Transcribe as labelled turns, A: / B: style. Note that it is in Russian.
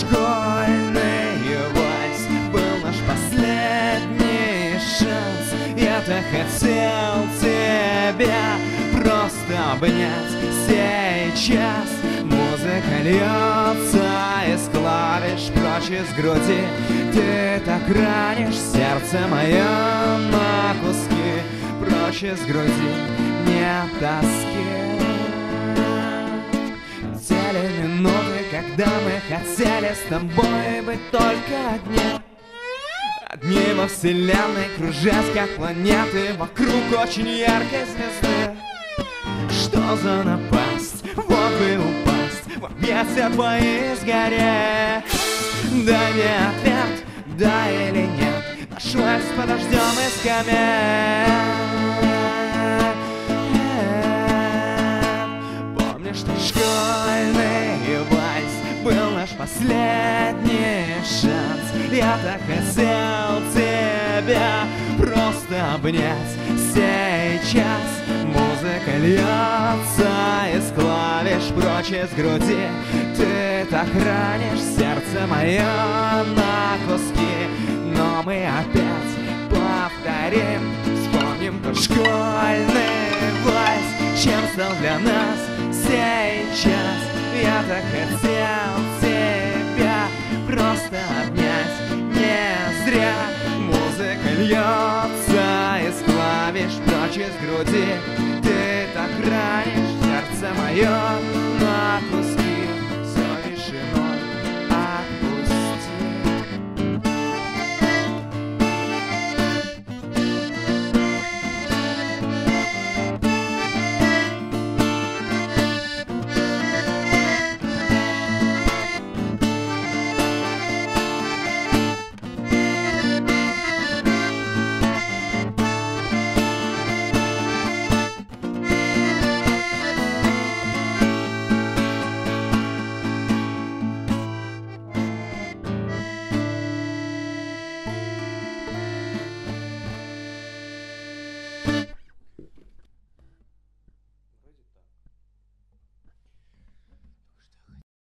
A: школьный вальс был наш последний шанс. Я так хотел тебя просто обнять сейчас. Музыка льется из клавиш прочь из груди. Ты так ранишь сердце мое на куски. Прочь из груди нет тоски. Тели минуты, когда мы хотели с тобой быть только одни. Одни во вселенной, кружась как планеты вокруг очень яркой звезды. Что за напасть? Вот бы упасть в объятия твои сгореть. Да не ответ, да или нет, наш вальс подождем из комет. Помнишь, что школьный вальс был наш последний шанс. Я так хотел тебя просто обнять сейчас. Музыка льется из клавиш прочь из груди. Ты так ранишь сердце мое на куски. Но мы опять повторим, вспомним тот школьный вальс. Чем стал для нас сейчас? Я так хотел тебя просто обнять не зря. Музыка льется из клавиш прочь из груди. Ты так ранишь сердце мое